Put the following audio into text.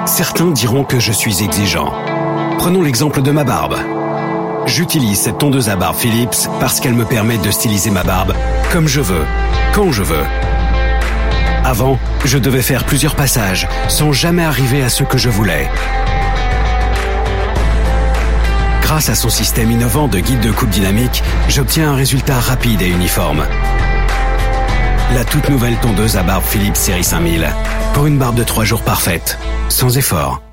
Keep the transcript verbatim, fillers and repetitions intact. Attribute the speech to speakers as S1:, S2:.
S1: Certains diront que je suis exigeant. Prenons l'exemple de ma barbe. J'utilise cette tondeuse à barbe Philips parce qu'elle me permet de styliser ma barbe comme je veux, quand je veux. Avant, je devais faire plusieurs passages sans jamais arriver à ce que je voulais. Grâce à son système innovant de guide de coupe dynamique, j'obtiens un résultat rapide et uniforme. La toute nouvelle tondeuse à barbe Philips série cinq mille. Pour une barbe de trois jours parfaite, sans effort.